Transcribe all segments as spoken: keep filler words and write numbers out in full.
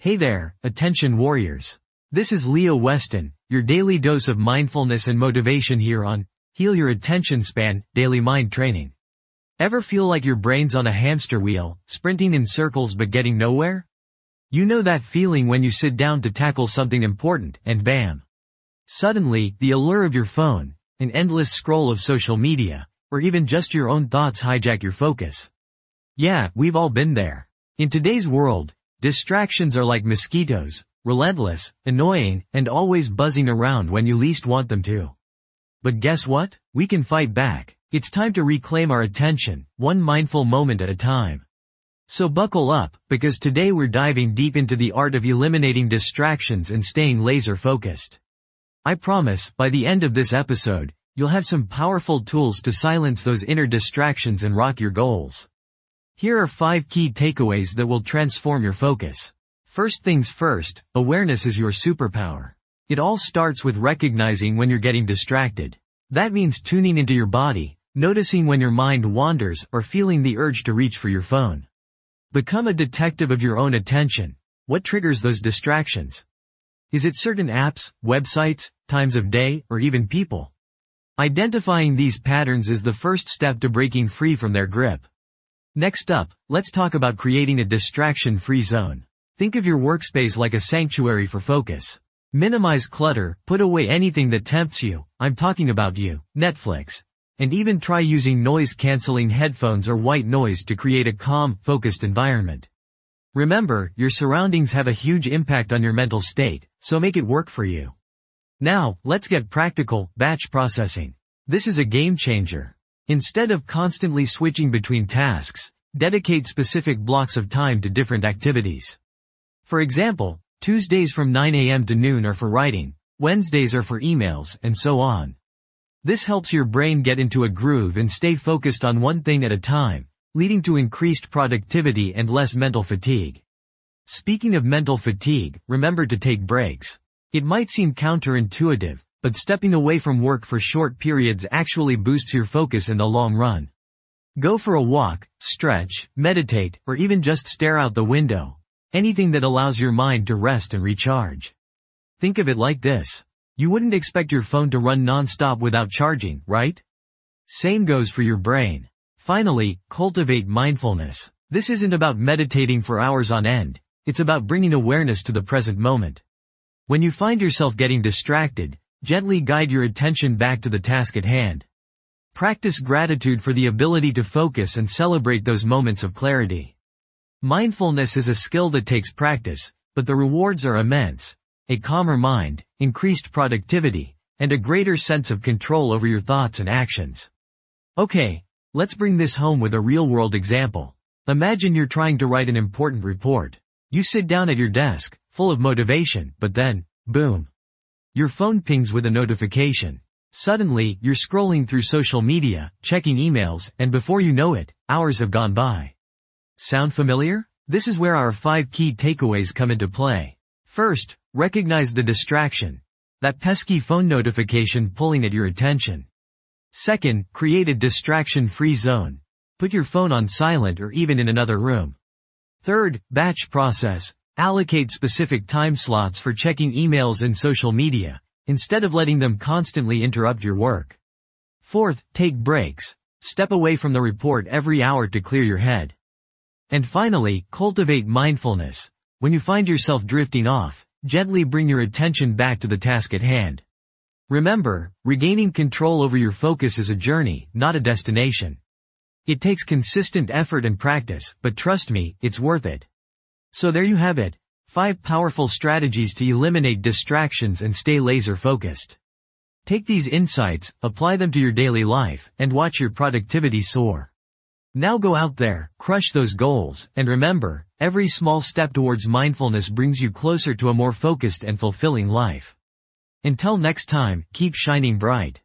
Hey there, attention warriors. This is Leo Weston, your daily dose of mindfulness and motivation here on Heal Your Attention Span, Daily Mind Training. Ever feel like your brain's on a hamster wheel, sprinting in circles but getting nowhere? You know that feeling when you sit down to tackle something important, and bam! Suddenly, the allure of your phone, an endless scroll of social media, or even just your own thoughts hijack your focus. Yeah, we've all been there. In today's world, distractions are like mosquitoes, relentless, annoying, and always buzzing around when you least want them to. But guess what? We can fight back. It's time to reclaim our attention, one mindful moment at a time. So buckle up, because today we're diving deep into the art of eliminating distractions and staying laser-focused. I promise, by the end of this episode, you'll have some powerful tools to silence those inner distractions and rock your goals. Here are five key takeaways that will transform your focus. First things first, awareness is your superpower. It all starts with recognizing when you're getting distracted. That means tuning into your body, noticing when your mind wanders, or feeling the urge to reach for your phone. Become a detective of your own attention. What triggers those distractions? Is it certain apps, websites, times of day, or even people? Identifying these patterns is the first step to breaking free from their grip. Next up, let's talk about creating a distraction-free zone. Think of your workspace like a sanctuary for focus. Minimize clutter, put away anything that tempts you, I'm talking about you, Netflix. And even try using noise-canceling headphones or white noise to create a calm, focused environment. Remember, your surroundings have a huge impact on your mental state, so make it work for you. Now, let's get practical, batch processing. This is a game changer. Instead of constantly switching between tasks, dedicate specific blocks of time to different activities. For example, Tuesdays from nine a m to noon are for writing, Wednesdays are for emails, and so on. This helps your brain get into a groove and stay focused on one thing at a time, leading to increased productivity and less mental fatigue. Speaking of mental fatigue, remember to take breaks. It might seem counterintuitive, but stepping away from work for short periods actually boosts your focus in the long run. Go for a walk, stretch, meditate, or even just stare out the window. Anything that allows your mind to rest and recharge. Think of it like this. You wouldn't expect your phone to run non-stop without charging, right? Same goes for your brain. Finally, cultivate mindfulness. This isn't about meditating for hours on end. It's about bringing awareness to the present moment. When you find yourself getting distracted, gently guide your attention back to the task at hand. Practice gratitude for the ability to focus and celebrate those moments of clarity. Mindfulness is a skill that takes practice, but the rewards are immense. A calmer mind, increased productivity, and a greater sense of control over your thoughts and actions. Okay, let's bring this home with a real-world example. Imagine you're trying to write an important report. You sit down at your desk, full of motivation, but then, boom. Your phone pings with a notification. Suddenly, you're scrolling through social media, checking emails, and before you know it, hours have gone by. Sound familiar? This is where our five key takeaways come into play. First, recognize the distraction. That pesky phone notification pulling at your attention. Second, create a distraction-free zone. Put your phone on silent or even in another room. Third, batch process. Allocate specific time slots for checking emails and social media, instead of letting them constantly interrupt your work. Fourth, take breaks. Step away from the report every hour to clear your head. And finally, cultivate mindfulness. When you find yourself drifting off, gently bring your attention back to the task at hand. Remember, regaining control over your focus is a journey, not a destination. It takes consistent effort and practice, but trust me, it's worth it. So there you have it. Five powerful strategies to eliminate distractions and stay laser-focused. Take these insights, apply them to your daily life, and watch your productivity soar. Now go out there, crush those goals, and remember, every small step towards mindfulness brings you closer to a more focused and fulfilling life. Until next time, keep shining bright.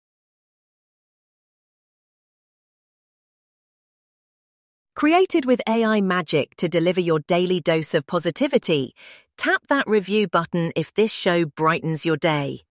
Created with A I magic to deliver your daily dose of positivity, tap that review button if this show brightens your day.